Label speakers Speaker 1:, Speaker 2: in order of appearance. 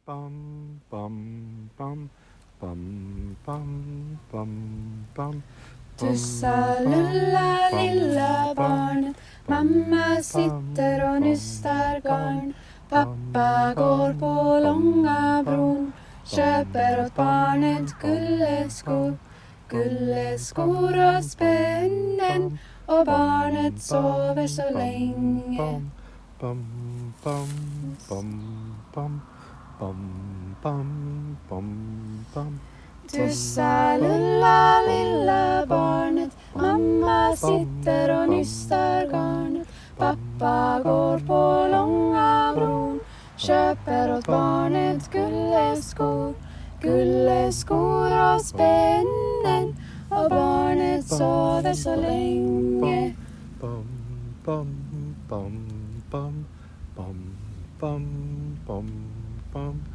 Speaker 1: Bam, bam, bam, bam, bam, bam, bam.
Speaker 2: Tussa lulla lilla barnet, mamma sitter och nystar garn. Pappa går på långa bron, köper åt barnet gulleskor. Gulleskor och spännen, och barnet sover så länge.
Speaker 1: Bam, bam, bam, bam, bam, bam, bam, bam.
Speaker 2: Tussa lulla lilla barnet, mamma sitter och nystar garnet. Pappa går på långa bron, köper åt barnet gulleskor. Gulleskor och spännen, och barnet sover så länge.
Speaker 1: Bam, bam, bam, bam, bam, bam, bam, bam.